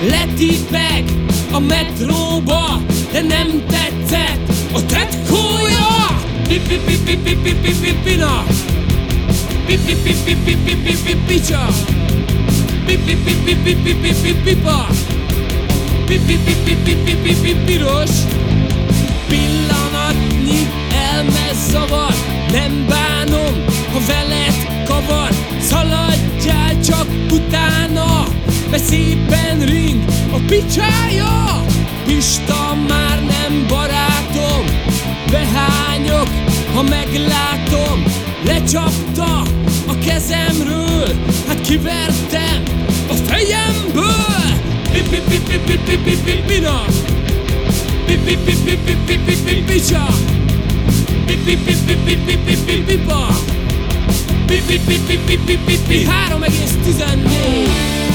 letipeg a metróba, de nem tetszett a tetkója. Pipipipipipipipipina, pipipipipipipipipicsa, pipipipipipipipipa, pipipipipipipipiros. Pillanatnyi elmezzavar, nem bánom, ha veled kavar. Szaladjál csak utána, mert szépen ring a picsája. Pista már nem barátom, behányok, ha meglátom. Lecsapta a kezemről, hát kivertem a fejemből. Pipipipipipipipipina, pipipipipipipipipicsa, pipipipipipipipipa, pipipipipipipipi 3,14.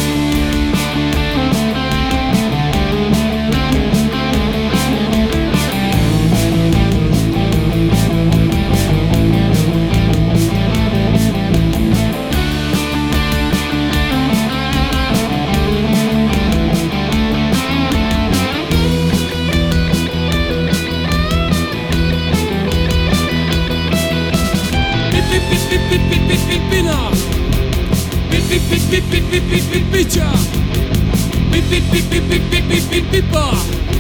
Pipipipipipipipina, pipipipipipipipicsa, pipipipipipipipipa,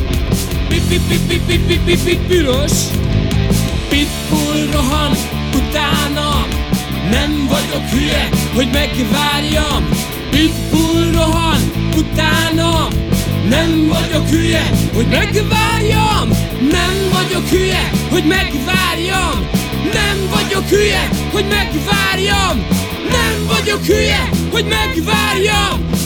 pipipipipipipipipiros. Pitbull rohan utána, nem vagyok hülye, hogy megvárjam. Pitbull rohan utána, nem vagyok hülye, hogy megvárjam. Nem vagyok hülye, hogy megvárjam. Nem vagyok hülye, hogy megvárjam. Nem vagyok hülye, hogy megvárjam.